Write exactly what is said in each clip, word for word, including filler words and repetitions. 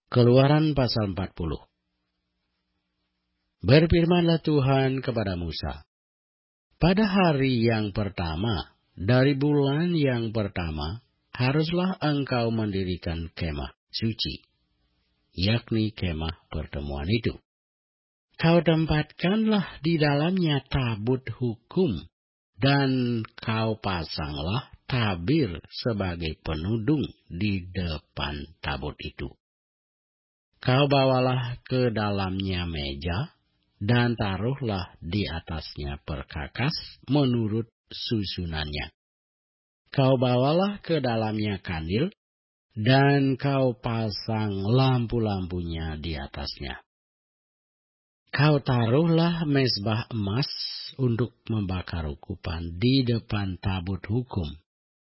Keluaran pasal empat puluh. Berfirmanlah Tuhan kepada Musa, pada hari yang pertama dari bulan yang pertama haruslah engkau mendirikan kemah suci, yakni kemah pertemuan itu. Kau tempatkanlah di dalamnya tabut hukum, dan kau pasanglah tabir sebagai penudung di depan tabut itu. Kau bawalah ke dalamnya meja, dan taruhlah di atasnya perkakas menurut susunannya. Kau bawalah ke dalamnya kandil, dan kau pasang lampu-lampunya di atasnya. Kau taruhlah mezbah emas untuk membakar ukupan di depan tabut hukum.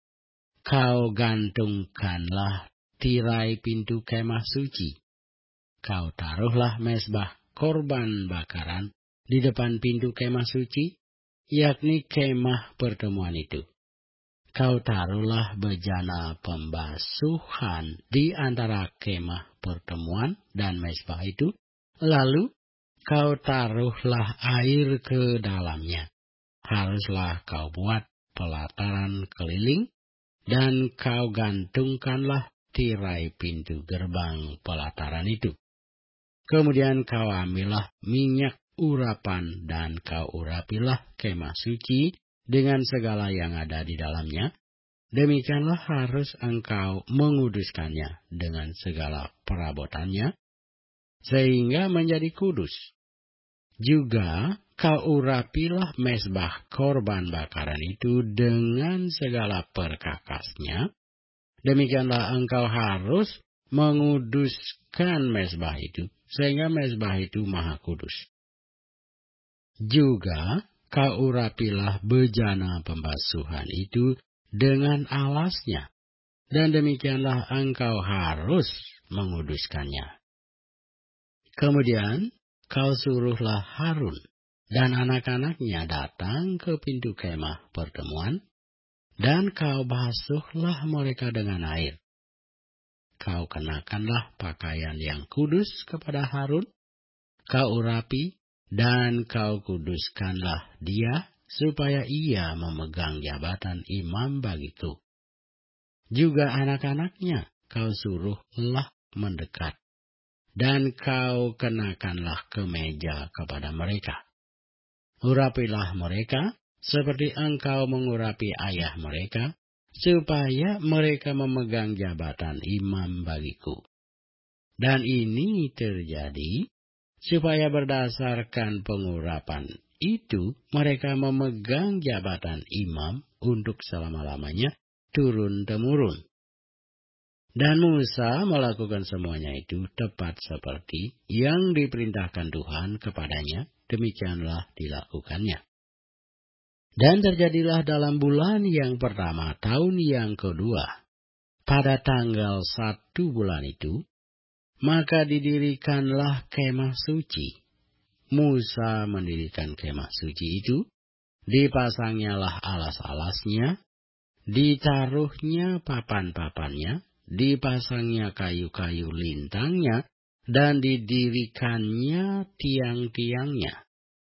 Kau gantungkanlah tirai pintu kemah suci. Kau taruhlah mezbah korban bakaran di depan pintu kemah suci, yakni kemah pertemuan itu. Kau taruhlah bejana pembasuhan di antara kemah pertemuan dan mezbah itu, lalu kau taruhlah air ke dalamnya. Haruslah kau buat pelataran keliling, dan kau gantungkanlah tirai pintu gerbang pelataran itu. Kemudian kau ambillah minyak urapan, dan kau urapilah kemah suci dengan segala yang ada di dalamnya. Demikianlah harus engkau menguduskannya dengan segala perabotannya, sehingga menjadi kudus. Juga kau urapilah mezbah korban bakaran itu dengan segala perkakasnya. Demikianlah engkau harus menguduskan mezbah itu, sehingga mezbah itu maha kudus. Juga kau urapilah bejana pembasuhan itu dengan alasnya, dan demikianlah engkau harus menguduskannya. Kemudian kau suruhlah Harun dan anak-anaknya datang ke pintu kemah pertemuan, dan kau basuhlah mereka dengan air. Kau kenakanlah pakaian yang kudus kepada Harun, kau urapi, dan kau kuduskanlah dia, supaya ia memegang jabatan imam bagiku. Juga anak-anaknya kau suruhlah mendekat, dan kau kenakanlah kemeja kepada mereka. Urapilah mereka seperti engkau mengurapi ayah mereka, supaya mereka memegang jabatan imam bagiku. Dan ini terjadi supaya berdasarkan pengurapan itu mereka memegang jabatan imam untuk selama-lamanya turun-temurun. Dan Musa melakukan semuanya itu tepat seperti yang diperintahkan Tuhan kepadanya, demikianlah dilakukannya. Dan terjadilah dalam bulan yang pertama tahun yang kedua, pada tanggal satu bulan itu, maka didirikanlah kemah suci. Musa mendirikan kemah suci itu, dipasangnyalah alas-alasnya, ditaruhnya papan-papannya, dipasangnya kayu-kayu lintangnya, dan didirikannya tiang-tiangnya.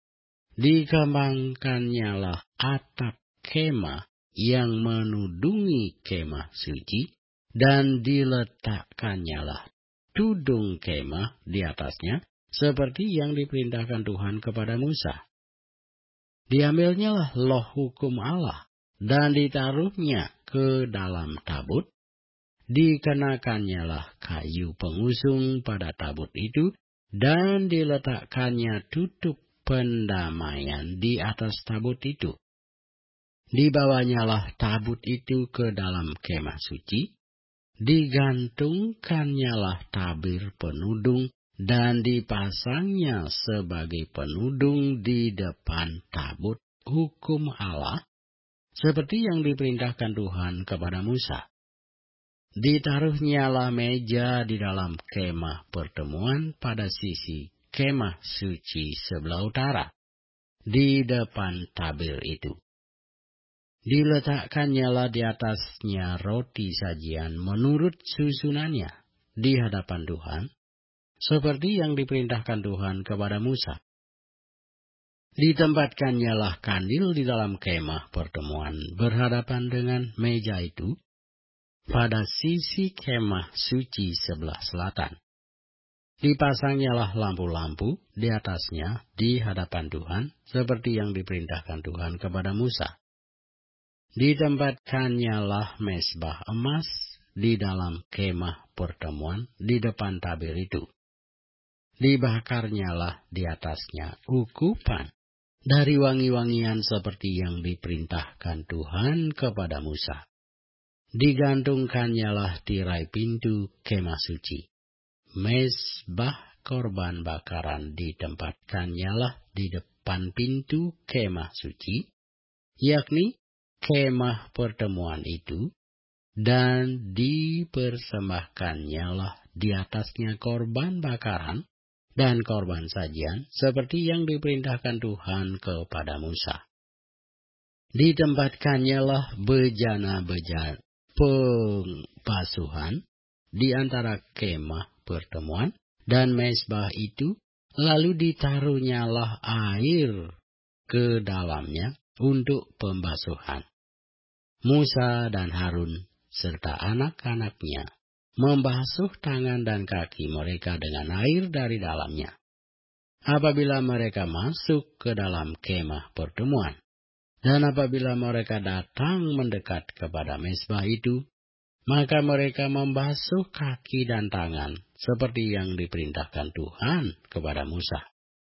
Dikembangkannyalah atap kemah yang menudungi kemah suci, dan diletakkanyalah tudung kemah di atasnya, seperti yang diperintahkan Tuhan kepada Musa. Diambilnyalah loh hukum Allah, dan ditaruhnya ke dalam tabut. Dikenakannyalah kayu pengusung pada tabut itu, dan diletakkannya tutup pendamaian di atas tabut itu. Dibawanyalah tabut itu ke dalam kemah suci, digantungkannyalah tabir penudung, dan dipasangnya sebagai penudung di depan tabut hukum Allah, seperti yang diperintahkan Tuhan kepada Musa. Ditaruhnyalah meja di dalam kemah pertemuan pada sisi kemah suci sebelah utara, di depan tabir itu. Diletakkannyalah di atasnya roti sajian menurut susunannya di hadapan Tuhan, seperti yang diperintahkan Tuhan kepada Musa. Ditempatkannya kandil di dalam kemah pertemuan berhadapan dengan meja itu pada sisi kemah suci sebelah selatan. Dipasangnyalah lampu-lampu di atasnya di hadapan Tuhan seperti yang diperintahkan Tuhan kepada Musa. Ditempatkannya mezbah emas di dalam kemah pertemuan di depan tabir itu. Dibakarnyalah di atasnya ukupan dari wangi-wangian seperti yang diperintahkan Tuhan kepada Musa. Digantungkannyalah tirai pintu kemah suci. Mezbah korban bakaran ditempatkannya di depan pintu kemah suci, yakni kemah pertemuan itu, dan dipersembahkannya di atasnya korban bakaran dan korban sajian seperti yang diperintahkan Tuhan kepada Musa. Ditempatkannya bejana-bejana pembasuhan di antara kemah pertemuan dan mezbah itu, lalu ditaruhnyalah air ke dalamnya untuk pembasuhan. Musa dan Harun serta anak-anaknya membasuh tangan dan kaki mereka dengan air dari dalamnya apabila mereka masuk ke dalam kemah pertemuan. Dan apabila mereka datang mendekat kepada mezbah itu, maka mereka membasuh kaki dan tangan seperti yang diperintahkan Tuhan kepada Musa.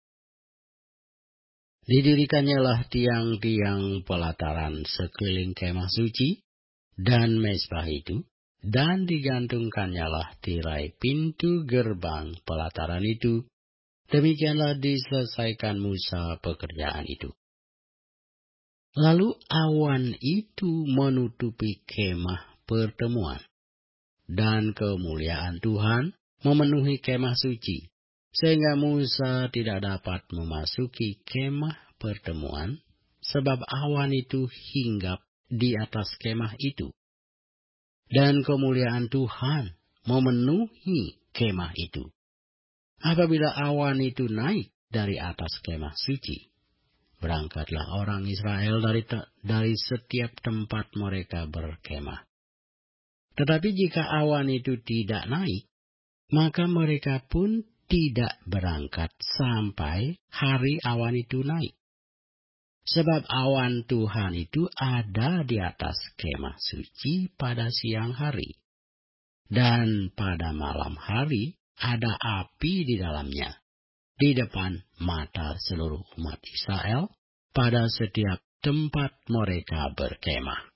Didirikannya tiang-tiang pelataran sekeliling kemah suci dan mezbah itu, dan digantungkannya tirai pintu gerbang pelataran itu. Demikianlah diselesaikan Musa pekerjaan itu. Lalu awan itu menutupi kemah pertemuan, dan kemuliaan Tuhan memenuhi kemah suci, sehingga Musa tidak dapat memasuki kemah pertemuan, sebab awan itu hinggap di atas kemah itu. Dan kemuliaan Tuhan memenuhi kemah itu. Apabila awan itu naik dari atas kemah suci, berangkatlah orang Israel dari dari setiap tempat mereka berkemah. Tetapi jika awan itu tidak naik, maka mereka pun tidak berangkat sampai hari awan itu naik. Sebab awan Tuhan itu ada di atas kemah suci pada siang hari. Dan pada malam hari ada api di dalamnya, di depan mata seluruh umat Israel pada setiap tempat mereka berkemah.